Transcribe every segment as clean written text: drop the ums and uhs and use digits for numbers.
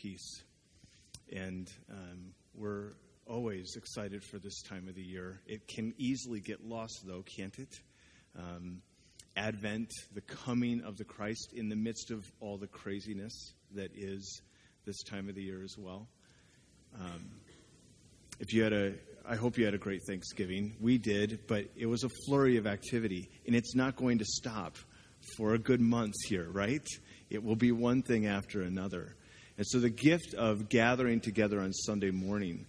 peace. And we're always excited for this time of the year. It can easily get lost, though, can't it? Advent, the coming of the Christ in the midst of all the craziness that is this time of the year as well. I hope you had a great Thanksgiving. We did, but it was a flurry of activity, and it's not going to stop for a good month here, right? It will be one thing after another. And so the gift of gathering together on Sunday morning,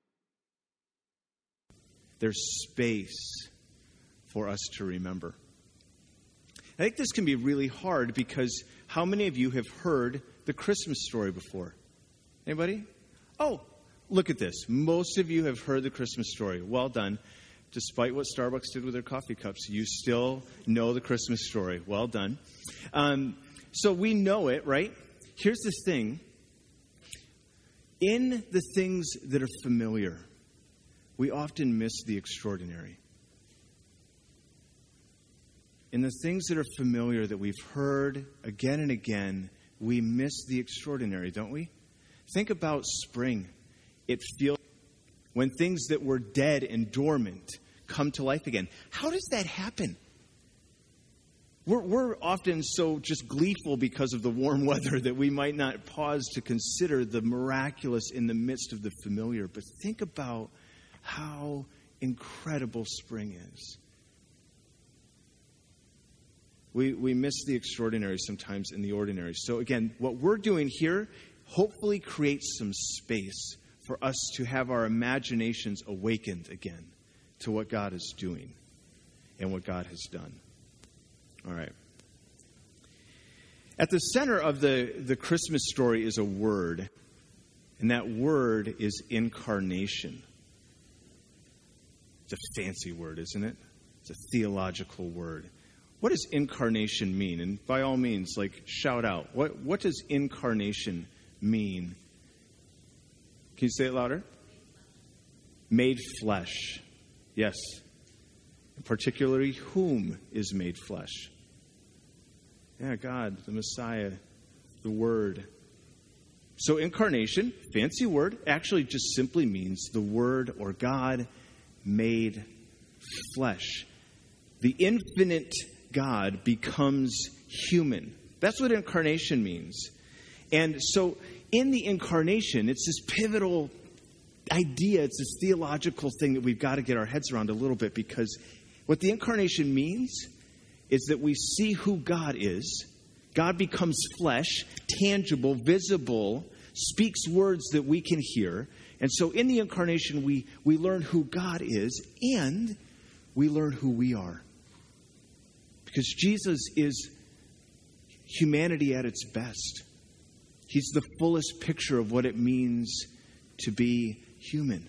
there's space for us to remember. I think this can be really hard because how many of you have heard the Christmas story before? Anybody? Oh, look at this. Most of you have heard the Christmas story. Well done. Despite what Starbucks did with their coffee cups, you still know the Christmas story. Well done. So we know it, right? Here's the thing. In the things that are familiar, we often miss the extraordinary. In the things that are familiar that we've heard again and again, we miss the extraordinary, don't we? Think about spring. It feels when things that were dead and dormant come to life again. How does that happen? We're often so just gleeful because of the warm weather that we might not pause to consider the miraculous in the midst of the familiar. But think about how incredible spring is. We miss the extraordinary sometimes in the ordinary. So again, what we're doing here hopefully creates some space for us to have our imaginations awakened again to what God is doing and what God has done. All right. At the center of the Christmas story is a word, and that word is incarnation. It's a fancy word, isn't it? It's a theological word. What does incarnation mean? And by all means, shout out. What does incarnation mean? Can you say it louder? Made flesh. Yes. Particularly, whom is made flesh? Yeah, God, the Messiah, the Word. So incarnation, fancy word, actually just simply means the Word or God made flesh. The infinite God becomes human. That's what incarnation means. And so in the incarnation, it's this pivotal idea. It's this theological thing that we've got to get our heads around a little bit, because what the incarnation means is that we see who God is. God becomes flesh, tangible, visible, speaks words that we can hear. And so in the incarnation, we learn who God is, and we learn who we are. Because Jesus is humanity at its best. He's the fullest picture of what it means to be human.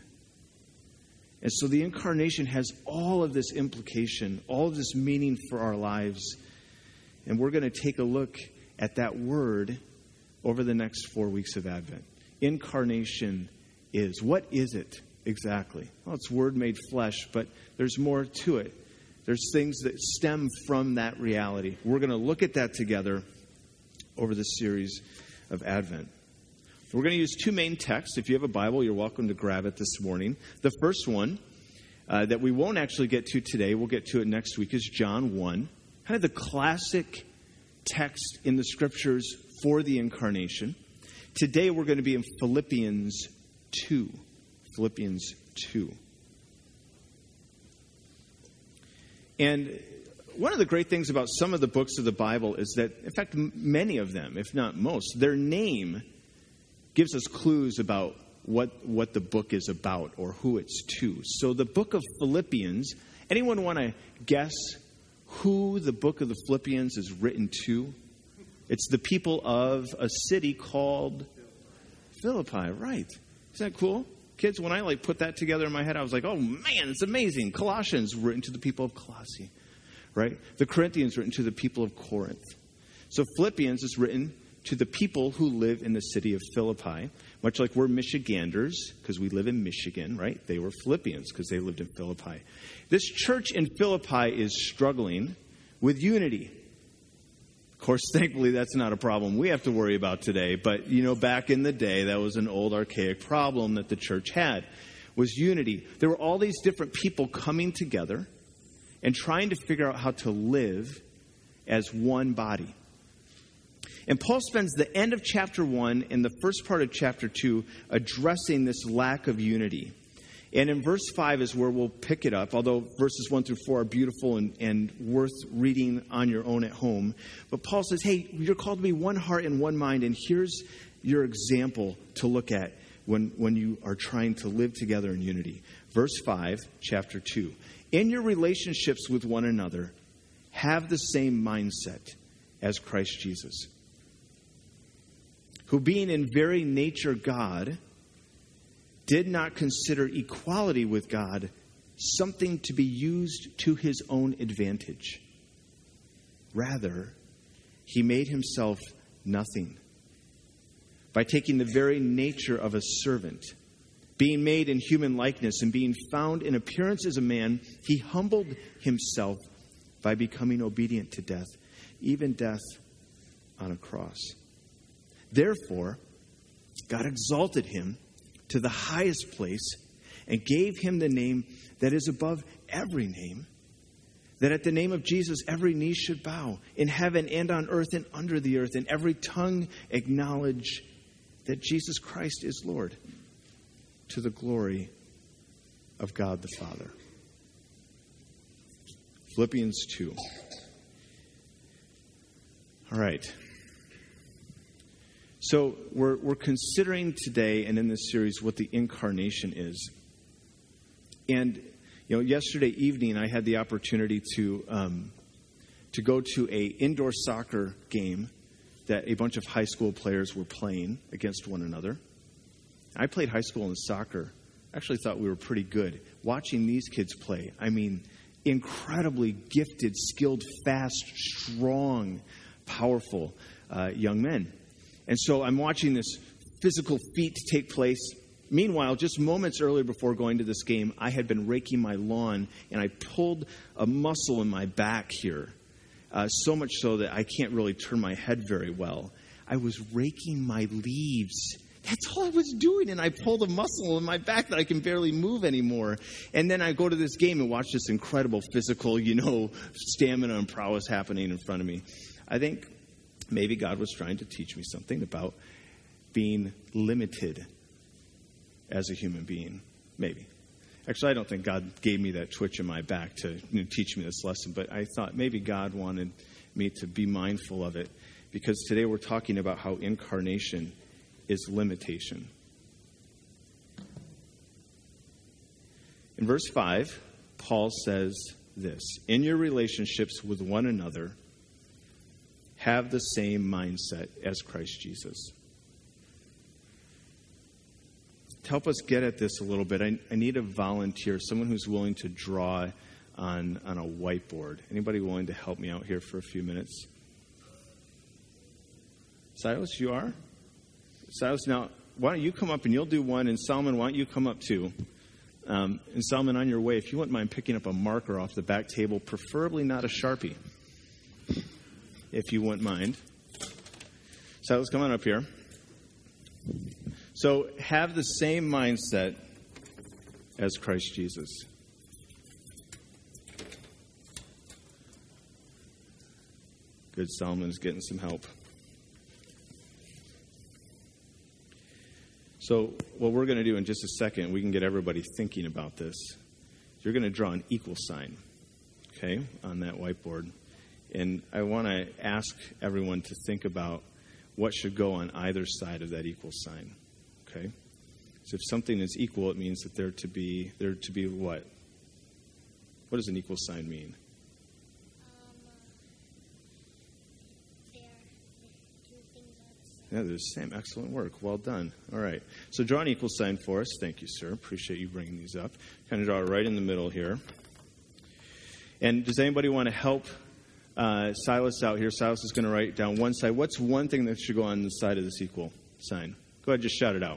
And so the incarnation has all of this implication, all of this meaning for our lives. And we're going to take a look at that word over the next 4 weeks of Advent. Incarnation is. What is it exactly? Well, it's Word made flesh, but there's more to it. There's things that stem from that reality. We're going to look at that together over this series of Advent. We're going to use two main texts. If you have a Bible, you're welcome to grab it this morning. The first one that we won't actually get to today, we'll get to it next week, is John 1. Kind of the classic text in the Scriptures for the incarnation. Today we're going to be in Philippians 2. Philippians 2. And one of the great things about some of the books of the Bible is that, in fact, many of them, if not most, their name gives us clues about what the book is about or who it's to. So the book of Philippians, anyone want to guess who the book of the Philippians is written to? It's the people of a city called Philippi, right? Isn't that cool? Kids, when I put that together in my head, I was like, oh man, it's amazing. Colossians written to the people of Colossae, right? The Corinthians written to the people of Corinth. So Philippians is written to the people who live in the city of Philippi, much like we're Michiganders because we live in Michigan, right? They were Philippians because they lived in Philippi. This church in Philippi is struggling with unity. Of course, thankfully, that's not a problem we have to worry about today. But, back in the day, that was an old archaic problem that the church had, was unity. There were all these different people coming together and trying to figure out how to live as one body. And Paul spends the end of chapter 1 and the first part of chapter 2 addressing this lack of unity. And in verse 5 is where we'll pick it up, although verses 1 through 4 are beautiful and worth reading on your own at home. But Paul says, hey, you're called to be one heart and one mind, and here's your example to look at when you are trying to live together in unity. Verse 5, chapter 2. In your relationships with one another, have the same mindset as Christ Jesus, who being in very nature God, did not consider equality with God something to be used to his own advantage. Rather, he made himself nothing by taking the very nature of a servant. Being made in human likeness and being found in appearance as a man, he humbled himself by becoming obedient to death, even death on a cross. Therefore, God exalted him to the highest place and gave him the name that is above every name, that at the name of Jesus every knee should bow in heaven and on earth and under the earth, and every tongue acknowledge that Jesus Christ is Lord, to the glory of God the Father. Philippians 2. All right. So we're considering today and in this series what the incarnation is. And, yesterday evening I had the opportunity to go to a indoor soccer game that a bunch of high school players were playing against one another. I played high school in soccer. I actually thought we were pretty good. Watching these kids play, incredibly gifted, skilled, fast, strong, powerful young men. And so I'm watching this physical feat take place. Meanwhile, just moments earlier before going to this game, I had been raking my lawn, and I pulled a muscle in my back here, so much so that I can't really turn my head very well. I was raking my leaves. That's all I was doing, and I pulled a muscle in my back that I can barely move anymore. And then I go to this game and watch this incredible physical, stamina and prowess happening in front of me. I think maybe God was trying to teach me something about being limited as a human being. Maybe. Actually, I don't think God gave me that twitch in my back to teach me this lesson, but I thought maybe God wanted me to be mindful of it, because today we're talking about how incarnation is limitation. In verse 5, Paul says this: in your relationships with one another, have the same mindset as Christ Jesus. To help us get at this a little bit, I need a volunteer, someone who's willing to draw on a whiteboard. Anybody willing to help me out here for a few minutes? Silas, you are? Silas, now, why don't you come up and you'll do one, and Solomon, why don't you come up too? And Solomon, on your way, if you wouldn't mind picking up a marker off the back table, preferably not a Sharpie, if you wouldn't mind. Silas, come on up here. So, have the same mindset as Christ Jesus. Good, Solomon's getting some help. So what we're going to do in just a second, we can get everybody thinking about this. You're going to draw an equal sign, okay, on that whiteboard. And I want to ask everyone to think about what should go on either side of that equal sign, okay? So if something is equal, it means that they're to be what? What does an equal sign mean? Yeah, they're the same. Excellent work. Well done. All right. So draw an equal sign for us. Thank you, sir. Appreciate you bringing these up. Kind of draw it right in the middle here. And does anybody want to help Silas out here? Silas is going to write down one side. What's one thing that should go on the side of this equal sign? Go ahead, just shout it out.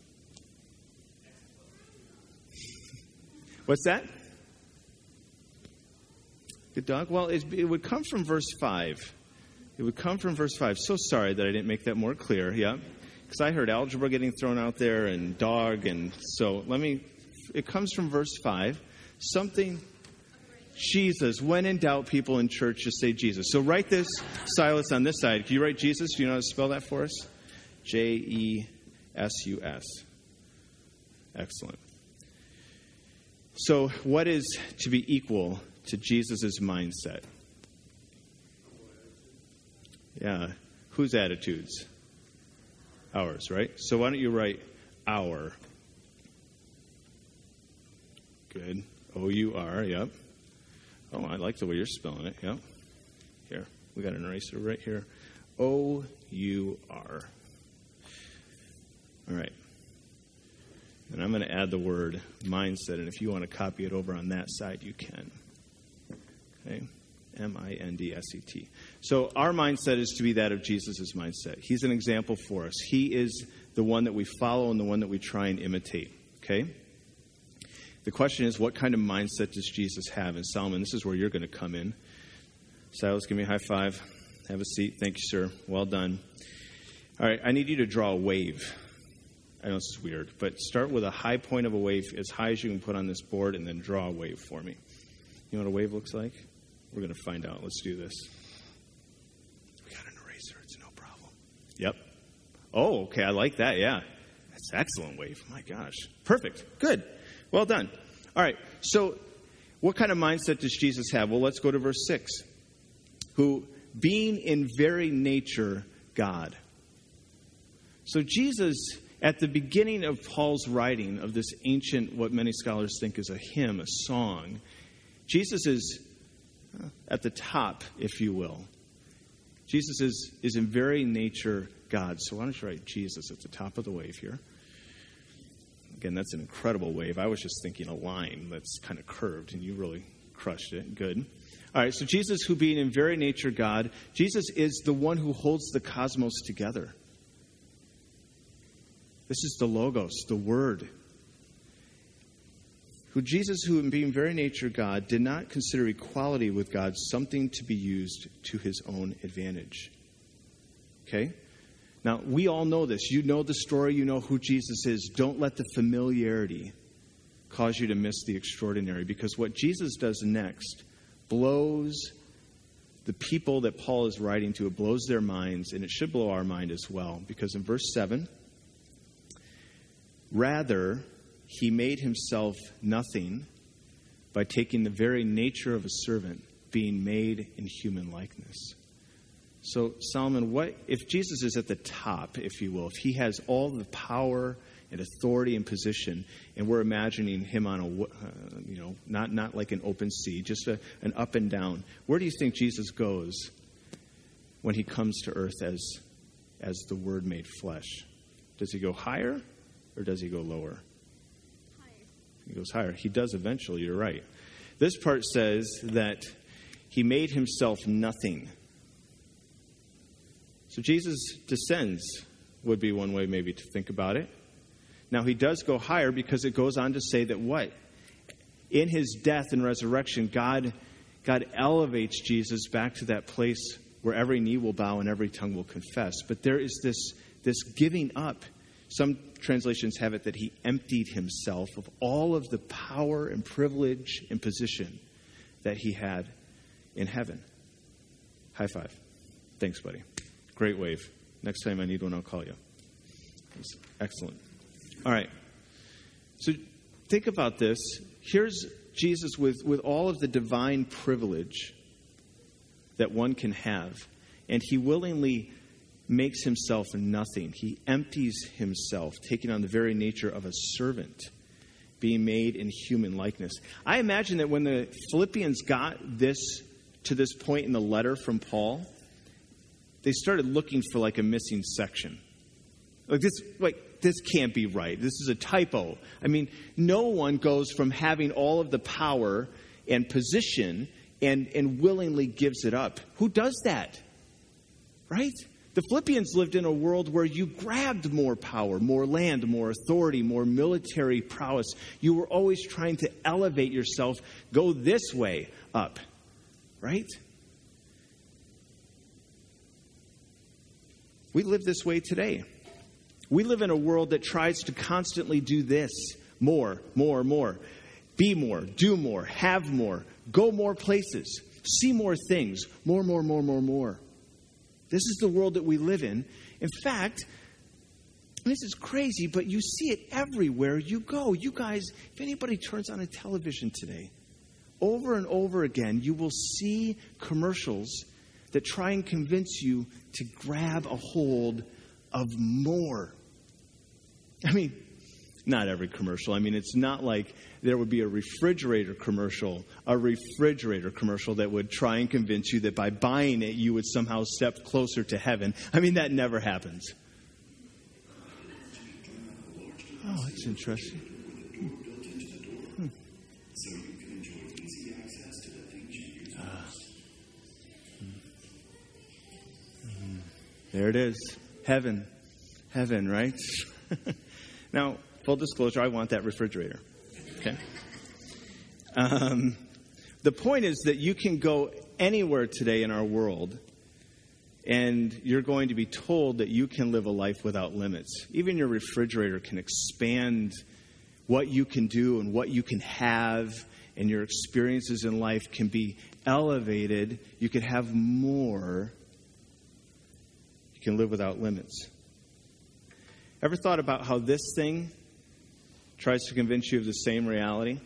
What's that? Good dog? Well, it would come from verse 5. It would come from verse 5. So sorry that I didn't make that more clear, yeah? Because I heard algebra getting thrown out there and dog, and so it comes from verse 5. Something, Jesus. When in doubt, people in church just say Jesus. So write this, Silas, on this side. Can you write Jesus? Do you know how to spell that for us? Jesus. Excellent. So what is to be equal to Jesus' mindset? Yeah. Whose attitudes? Ours, right? So why don't you write our? Good. O-U-R, yep. Oh, I like the way you're spelling it, yep. Here, we got an eraser right here. O-U-R. All right. And I'm going to add the word mindset, and if you want to copy it over on that side, you can. Okay? M-I-N-D-S-E-T. So our mindset is to be that of Jesus' mindset. He's an example for us. He is the one that we follow and the one that we try and imitate. Okay? The question is, what kind of mindset does Jesus have? And Solomon, this is where you're going to come in. Silas, give me a high five. Have a seat. Thank you, sir. Well done. All right, I need you to draw a wave. I know this is weird, but start with a high point of a wave as high as you can put on this board, and then draw a wave for me. You know what a wave looks like? We're going to find out. Let's do this. We got an eraser. It's no problem. Yep. Oh, okay. I like that. Yeah. That's an excellent wave. My gosh. Perfect. Good. Well done. All right. So what kind of mindset does Jesus have? Well, let's go to verse 6. Who, being in very nature God. So Jesus, at the beginning of Paul's writing of this ancient, what many scholars think is a hymn, a song, Jesus is at the top, if you will. Jesus is in very nature God. So why don't you write Jesus at the top of the wave here? Again, that's an incredible wave. I was just thinking a line that's kind of curved, and you really crushed it. Good. All right, so Jesus, who being in very nature God, Jesus is the one who holds the cosmos together. This is the Logos, the Word. Jesus, who in being very nature God, did not consider equality with God something to be used to his own advantage. Okay? Now, we all know this. You know the story. You know who Jesus is. Don't let the familiarity cause you to miss the extraordinary, because what Jesus does next blows the people that Paul is writing to. It blows their minds, and it should blow our mind as well, because in verse 7, rather, he made himself nothing by taking the very nature of a servant, being made in human likeness. So, Solomon, what if Jesus is at the top, if you will, if he has all the power and authority and position, and we're imagining him on a, not like an open sea, just an up and down, where do you think Jesus goes when he comes to earth as the Word made flesh? Does he go higher or does he go lower? He goes higher. He does eventually, you're right. This part says that he made himself nothing. So Jesus descends would be one way maybe to think about it. Now, he does go higher because it goes on to say that what? In his death and resurrection, God elevates Jesus back to that place where every knee will bow and every tongue will confess. But there is this giving up. Some translations have it that he emptied himself of all of the power and privilege and position that he had in heaven. High five. Thanks, buddy. Great wave. Next time I need one, I'll call you. That's excellent. All right. So think about this. Here's Jesus with all of the divine privilege that one can have, and he willingly makes himself nothing. He empties himself, taking on the very nature of a servant, being made in human likeness. I imagine that when the Philippians got this to this point in the letter from Paul, they started looking for like a missing section. This can't be right. This is a typo. I mean, no one goes from having all of the power and position and willingly gives it up. Who does that? Right? The Philippians lived in a world where you grabbed more power, more land, more authority, more military prowess. You were always trying to elevate yourself, go this way up. Right? We live this way today. We live in a world that tries to constantly do this. More, more, more. Be more, do more, have more, go more places, see more things. More, more, more, more, more. This is the world that we live in. In fact, this is crazy, but you see it everywhere you go. You guys, if anybody turns on a television today, over and over again, you will see commercials that try and convince you to grab a hold of more. I mean, not every commercial. I mean, it's not like there would be a refrigerator commercial that would try and convince you that by buying it, you would somehow step closer to heaven. I mean, that never happens. Oh, that's interesting. There it is. Heaven, right? Now, full disclosure, I want that refrigerator. Okay? The point is that you can go anywhere today in our world, and you're going to be told that you can live a life without limits. Even your refrigerator can expand what you can do and what you can have, and your experiences in life can be elevated. You can have more. You can live without limits. Ever thought about how this thing tries to convince you of the same reality?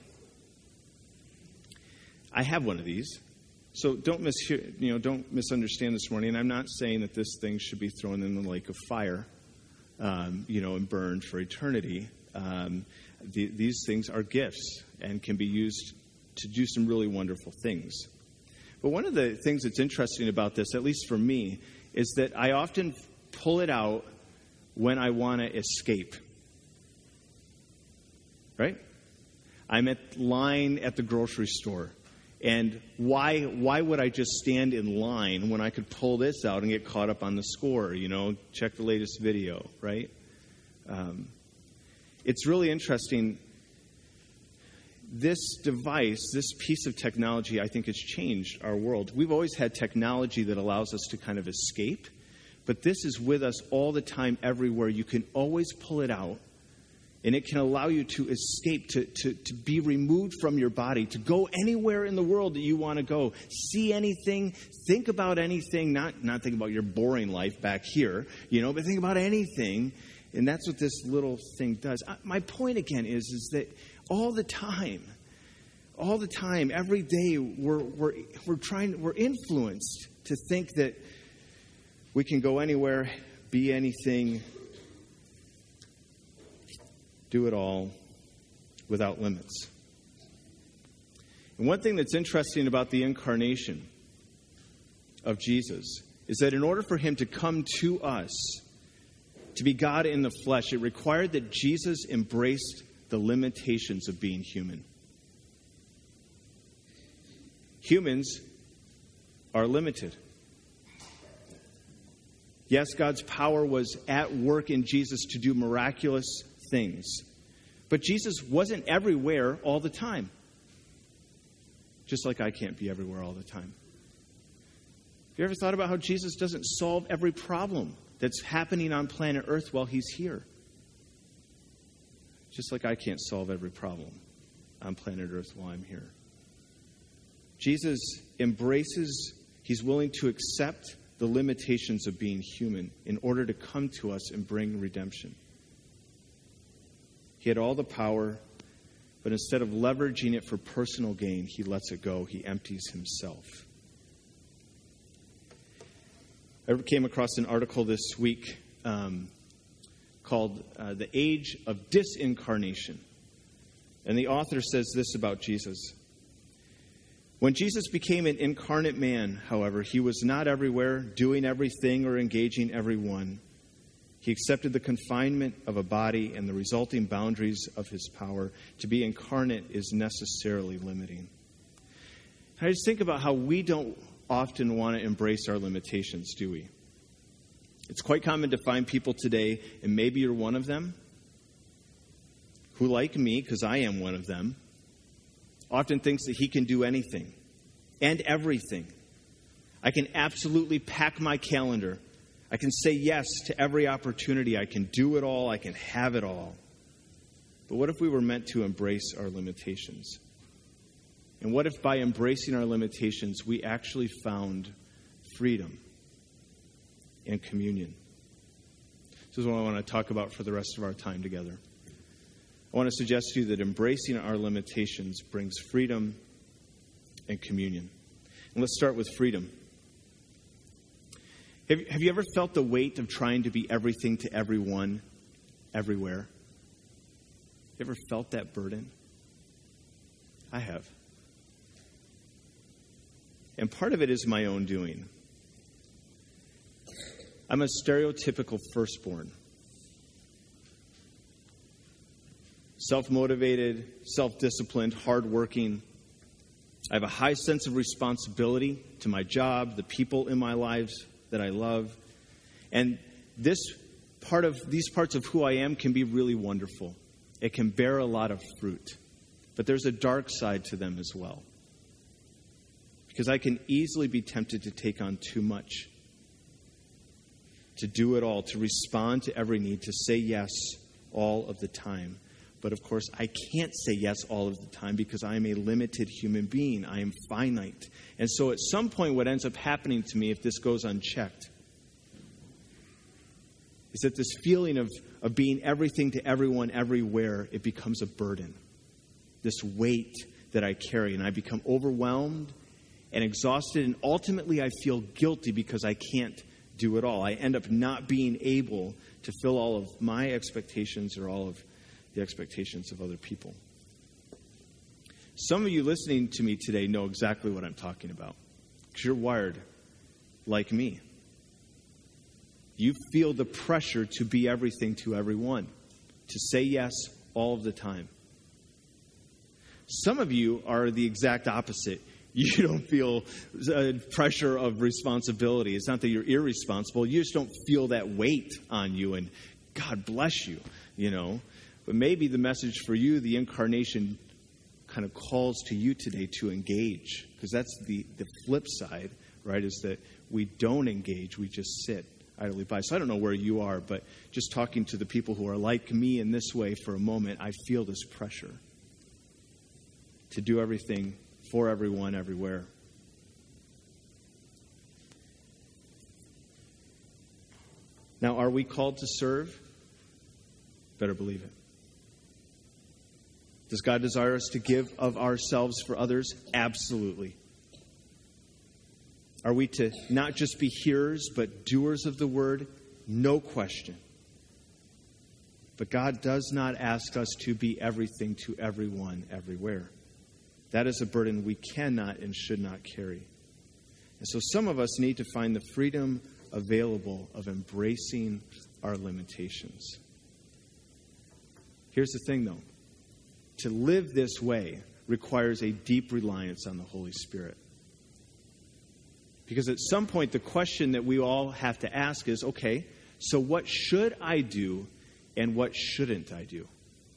I have one of these. So don't misunderstand this morning. I'm not saying that this thing should be thrown in the lake of fire, and burned for eternity. These things are gifts and can be used to do some really wonderful things. But one of the things that's interesting about this, at least for me, is that I often pull it out when I want to escape. Right? I'm at line at the grocery store. And why would I just stand in line when I could pull this out and get caught up on the score, check the latest video, right? It's really interesting. This device, this piece of technology, I think has changed our world. We've always had technology that allows us to kind of escape, but this is with us all the time, everywhere. You can always pull it out. And it can allow you to escape, to be removed from your body, to go anywhere in the world that you want to go. See anything, think about anything, not think about your boring life back here, but think about anything. And that's what this little thing does. My point again is that all the time, every day, we're influenced to think that we can go anywhere, be anything, do it all without limits. And one thing that's interesting about the incarnation of Jesus is that in order for him to come to us, to be God in the flesh, it required that Jesus embraced the limitations of being human. Humans are limited. Yes, God's power was at work in Jesus to do miraculous things. But Jesus wasn't everywhere all the time. Just like I can't be everywhere all the time. Have you ever thought about how Jesus doesn't solve every problem that's happening on planet Earth while he's here? Just like I can't solve every problem on planet Earth while I'm here. Jesus embraces, he's willing to accept the limitations of being human in order to come to us and bring redemption. He had all the power, but instead of leveraging it for personal gain, he lets it go. He empties himself. I came across an article this week called The Age of Disincarnation. And the author says this about Jesus. When Jesus became an incarnate man, however, he was not everywhere, doing everything or engaging everyone. He accepted the confinement of a body and the resulting boundaries of his power. To be incarnate is necessarily limiting. I just think about how we don't often want to embrace our limitations, do we? It's quite common to find people today, and maybe you're one of them, who, like me, because I am one of them, often thinks that he can do anything and everything. I can absolutely pack my calendar. I can say yes to every opportunity. I can do it all. I can have it all. But what if we were meant to embrace our limitations? And what if by embracing our limitations, we actually found freedom and communion? This is what I want to talk about for the rest of our time together. I want to suggest to you that embracing our limitations brings freedom and communion. And let's start with freedom. Have you ever felt the weight of trying to be everything to everyone, everywhere? You ever felt that burden? I have. And part of it is my own doing. I'm a stereotypical firstborn. Self-motivated, self-disciplined, hardworking. I have a high sense of responsibility to my job, the people in my lives that I love. And these parts of who I am can be really wonderful. It can bear a lot of fruit. But there's a dark side to them as well. Because I can easily be tempted to take on too much. To do it all, to respond to every need, to say yes all of the time. But of course, I can't say yes all of the time because I am a limited human being. I am finite. And so at some point, what ends up happening to me if this goes unchecked is that this feeling of being everything to everyone, everywhere, it becomes a burden. This weight that I carry, and I become overwhelmed and exhausted, and ultimately I feel guilty because I can't do it all. I end up not being able to fill all of my expectations or all of the expectations of other people. Some of you listening to me today know exactly what I'm talking about, because you're wired like me. You feel the pressure to be everything to everyone, to say yes all of the time. Some of you are the exact opposite. You don't feel pressure of responsibility. It's not that you're irresponsible. You just don't feel that weight on you, and God bless you, you know. But maybe the message for you, the incarnation kind of calls to you today to engage, because that's the flip side, right, is that we don't engage. We just sit idly by. So I don't know where you are, but just talking to the people who are like me in this way for a moment, I feel this pressure to do everything for everyone, everywhere. Now, are we called to serve? Better believe it. Does God desire us to give of ourselves for others? Absolutely. Are we to not just be hearers, but doers of the word? No question. But God does not ask us to be everything to everyone, everywhere. That is a burden we cannot and should not carry. And so some of us need to find the freedom available of embracing our limitations. Here's the thing, though. To live this way requires a deep reliance on the Holy Spirit. Because at some point, the question that we all have to ask is, okay, so what should I do and what shouldn't I do?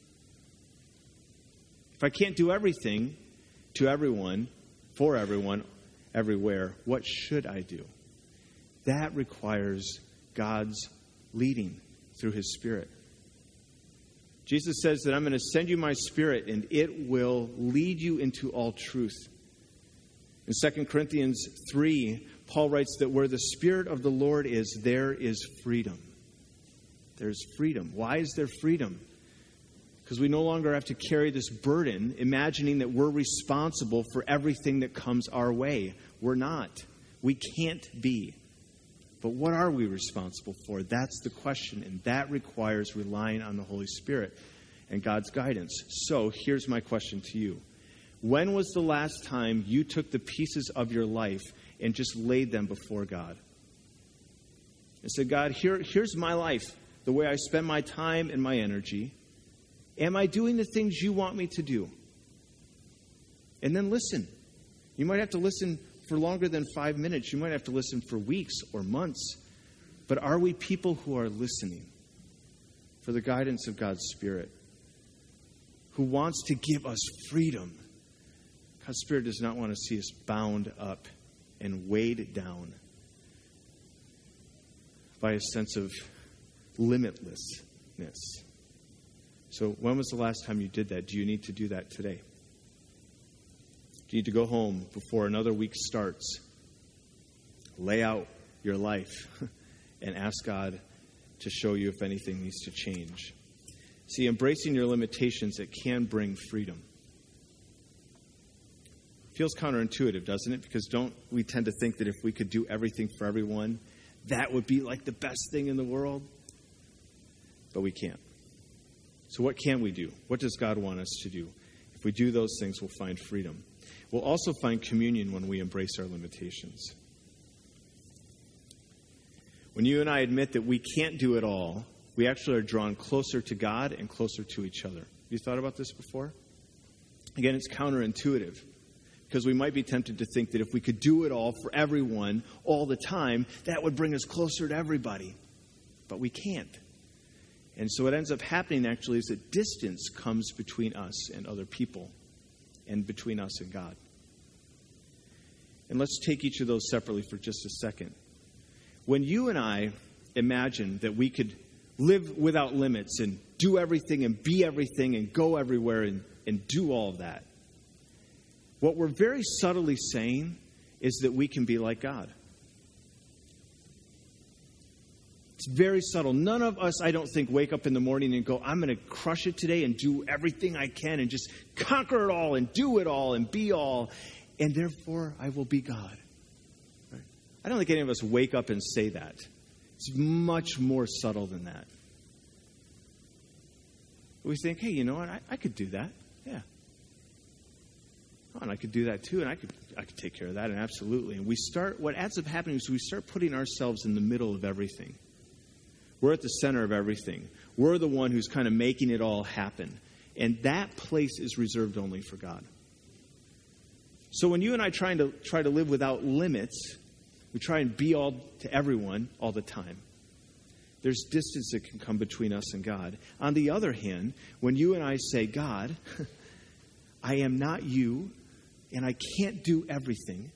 If I can't do everything to everyone, for everyone, everywhere, what should I do? That requires God's leading through His Spirit. Jesus says that I'm going to send you my Spirit and it will lead you into all truth. In 2 Corinthians 3, Paul writes that where the Spirit of the Lord is, there is freedom. There's freedom. Why is there freedom? Because we no longer have to carry this burden, imagining that we're responsible for everything that comes our way. We're not. We can't be. But what are we responsible for? That's the question, and that requires relying on the Holy Spirit and God's guidance. So here's my question to you. When was the last time you took the pieces of your life and just laid them before God? And said, God, here's my life, the way I spend my time and my energy. Am I doing the things you want me to do? And then listen. You might have to listen for longer than 5 minutes. You might have to listen for weeks or months. But are we people who are listening for the guidance of God's Spirit, who wants to give us freedom? God's Spirit does not want to see us bound up and weighed down. by a sense of limitlessness. So when was the last time you did that? Do you need to do that today? Do you need to go home before another week starts, lay out your life, and ask God to show you if anything needs to change? See, embracing your limitations, it can bring freedom. Feels counterintuitive, doesn't it? Because don't we tend to think that if we could do everything for everyone, that would be like the best thing in the world? But we can't. So what can we do? What does God want us to do? If we do those things, we'll find freedom. We'll also find communion when we embrace our limitations. When you and I admit that we can't do it all, we actually are drawn closer to God and closer to each other. You thought about this before? Again, it's counterintuitive. Because we might be tempted to think that if we could do it all for everyone all the time, that would bring us closer to everybody. But we can't. And so what ends up happening actually is that distance comes between us and other people and between us and God. And let's take each of those separately for just a second. When you and I imagine that we could live without limits and do everything and be everything and go everywhere and do all of that, what we're very subtly saying is that we can be like God. It's very subtle. None of us, I don't think, wake up in the morning and go, I'm going to crush it today and do everything I can and just conquer it all and do it all and be all, and therefore I will be God. Right? I don't think any of us wake up and say that. It's much more subtle than that. We think, hey, you know what? I could do that. Yeah. Oh, and I could do that too, and I could take care of that, and absolutely. And what ends up happening is we start putting ourselves in the middle of everything. We're at the center of everything. We're the one who's kind of making it all happen. And that place is reserved only for God. So when you and I try to live without limits, we try and be all to everyone all the time. There's distance that can come between us and God. On the other hand, when you and I say, God, I am not you, and I can't do everything.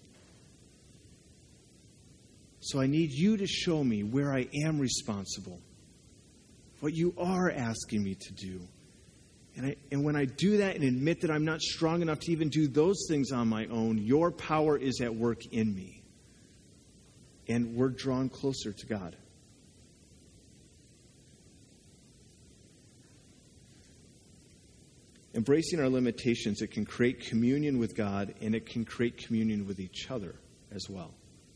So I need you to show me where I am responsible, what you are asking me to do. And when I do that and admit that I'm not strong enough to even do those things on my own, your power is at work in me. And we're drawn closer to God. Embracing our limitations, it can create communion with God, and it can create communion with each other as well.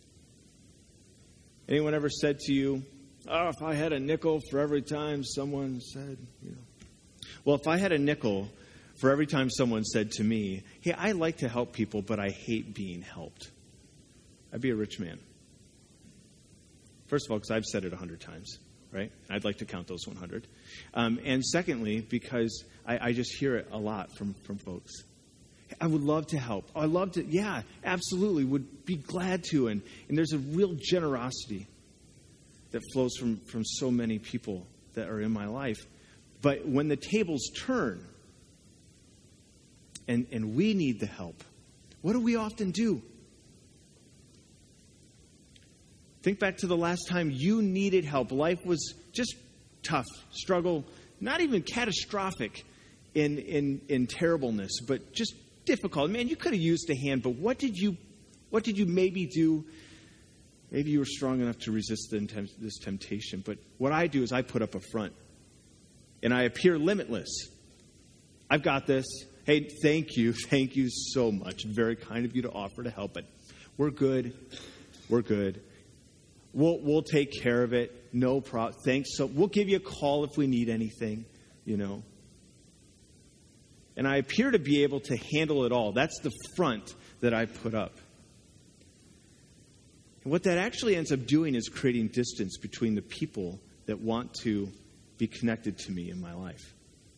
Anyone ever said to you, oh, if I had a nickel for every time someone said, Well, if I had a nickel for every time someone said to me, hey, I like to help people, but I hate being helped, I'd be a rich man. First of all, because I've said it 100 times, right? I'd like to count those 100. And secondly, because I just hear it a lot from folks. I would love to help. I love to, yeah, absolutely, would be glad to. And there's a real generosity that flows from so many people that are in my life. But when the tables turn and we need the help, what do we often do? Think back to the last time you needed help. Life was just tough, struggle, not even catastrophic in terribleness, but just difficult. Man, you could have used a hand, but what did you maybe do? Maybe you were strong enough to resist this temptation. But what I do is I put up a front, and I appear limitless. I've got this. Hey, thank you so much. Very kind of you to offer to help, but we're good. We're good. We'll take care of it. No problem. Thanks. So we'll give you a call if we need anything, And I appear to be able to handle it all. That's the front that I put up. And what that actually ends up doing is creating distance between the people that want to be connected to me in my life.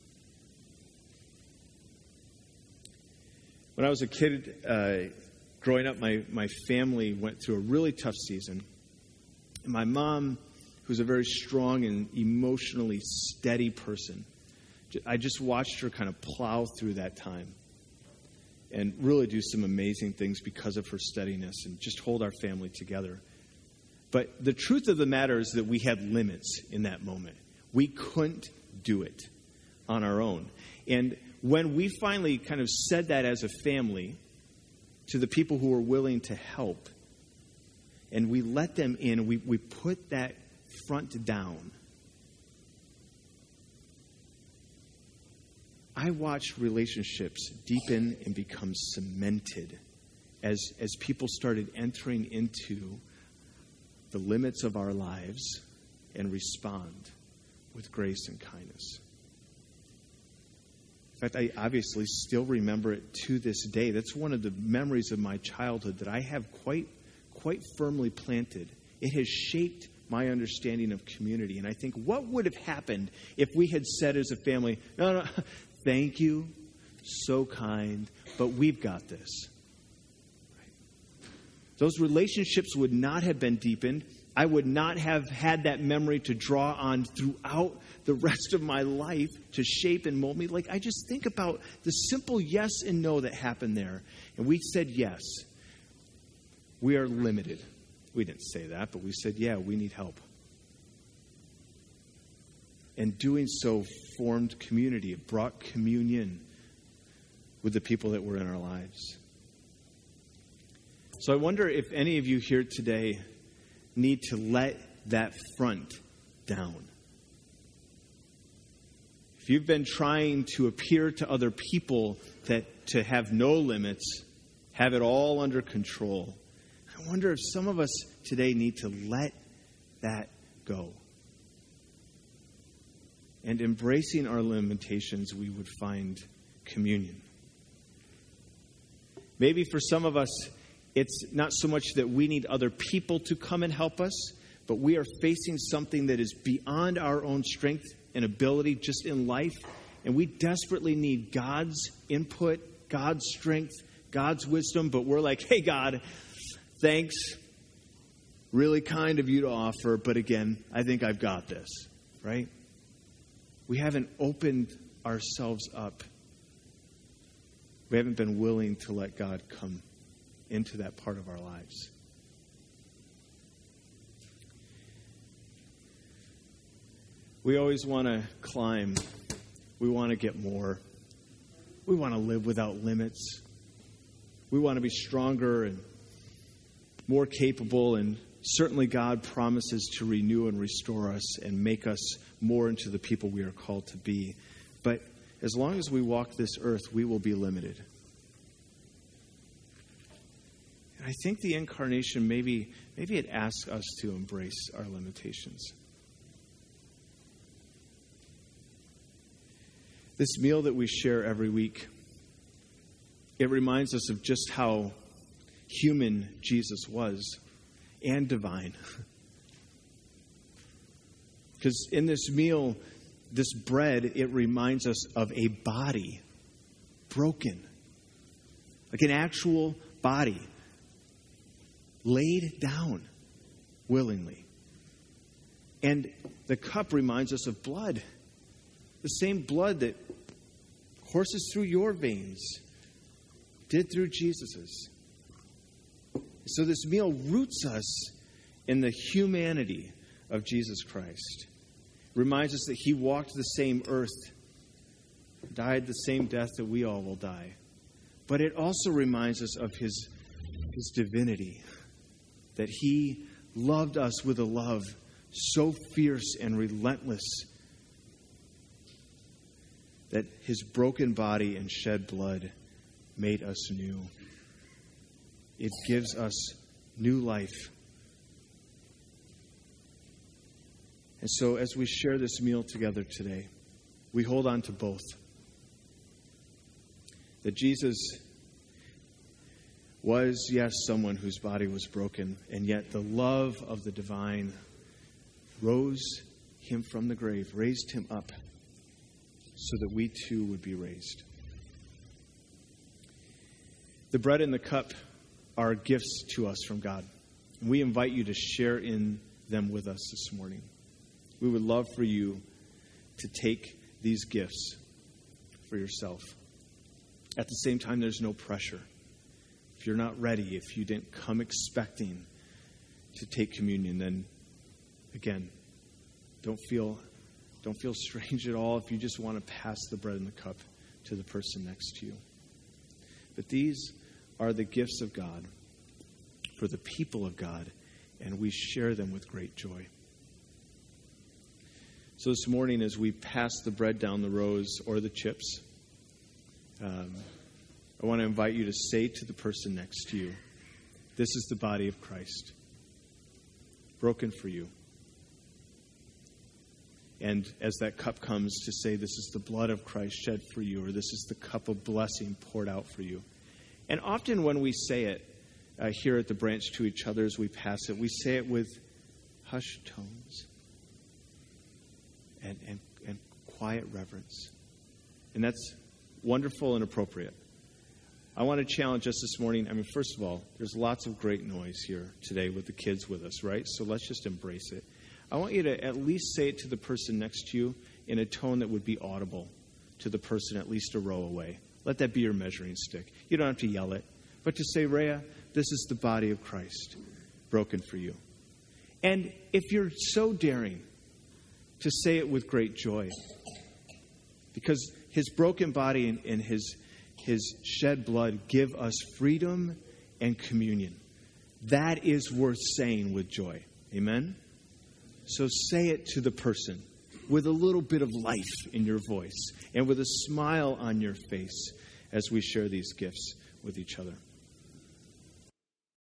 When I was a kid, growing up, my family went through a really tough season. And my mom, who's a very strong and emotionally steady person, I just watched her kind of plow through that time and really do some amazing things because of her steadiness and just hold our family together. But the truth of the matter is that we had limits in that moment. We couldn't do it on our own. And when we finally kind of said that as a family to the people who were willing to help, and we let them in, we put that front down, I watched relationships deepen and become cemented as people started entering into the limits of our lives and respond with grace and kindness. In fact, I obviously still remember it to this day. That's one of the memories of my childhood that I have quite firmly planted. It has shaped my understanding of community. And I think, what would have happened if we had said as a family, no, thank you, so kind, but we've got this. Those relationships would not have been deepened. I would not have had that memory to draw on throughout the rest of my life to shape and mold me. Like, I just think about the simple yes and no that happened there. And we said yes. We are limited. We didn't say that, but we said, yeah, we need help. And doing so formed community. It brought communion with the people that were in our lives. So I wonder if any of you here today need to let that front down. If you've been trying to appear to other people to have no limits, have it all under control, I wonder if some of us today need to let that go. And embracing our limitations, we would find communion. Maybe for some of us, it's not so much that we need other people to come and help us, but we are facing something that is beyond our own strength and ability just in life. And we desperately need God's input, God's strength, God's wisdom. But we're like, hey, God, thanks. Really kind of you to offer. But again, I think I've got this, right? We haven't opened ourselves up. We haven't been willing to let God come into that part of our lives. We always want to climb. We want to get more. We want to live without limits. We want to be stronger and more capable, and certainly God promises to renew and restore us and make us more into the people we are called to be. But as long as we walk this earth, we will be limited. And I think the incarnation, maybe it asks us to embrace our limitations. This meal that we share every week, it reminds us of just how human Jesus was and divine. Because in this meal, this bread, it reminds us of a body broken, like an actual body laid down willingly. And the cup reminds us of blood, the same blood that courses through your veins did through Jesus's. So this meal roots us in the humanity of Jesus Christ. Reminds us that he walked the same earth, died the same death that we all will die. But it also reminds us of his divinity, that he loved us with a love so fierce and relentless that his broken body and shed blood made us new. It gives us new life. And so as we share this meal together today, we hold on to both. That Jesus was, yes, someone whose body was broken, and yet the love of the divine rose him from the grave, raised him up, so that we too would be raised. The bread and the cup are gifts to us from God. And we invite you to share in them with us this morning. We would love for you to take these gifts for yourself. At the same time, there's no pressure. If you're not ready, if you didn't come expecting, to take communion, then again, don't feel strange at all if you just want to pass the bread and the cup to the person next to you. But these are the gifts of God for the people of God, and we share them with great joy. So this morning, as we pass the bread down the rows or the chips, I want to invite you to say to the person next to you, this is the body of Christ, broken for you. And as that cup comes, to say, this is the blood of Christ shed for you, or this is the cup of blessing poured out for you. And often when we say it here at the branch to each other as we pass it, we say it with hushed tones and quiet reverence. And that's wonderful and appropriate. I want to challenge us this morning. I mean, first of all, there's lots of great noise here today with the kids with us, right? So let's just embrace it. I want you to at least say it to the person next to you in a tone that would be audible to the person at least a row away. Let that be your measuring stick. You don't have to yell it, but to say, Rhea, this is the body of Christ, broken for you. And if you're so daring to say it with great joy, because his broken body and his shed blood give us freedom and communion. That is worth saying with joy. Amen? So say it to the person with a little bit of life in your voice and with a smile on your face as we share these gifts with each other.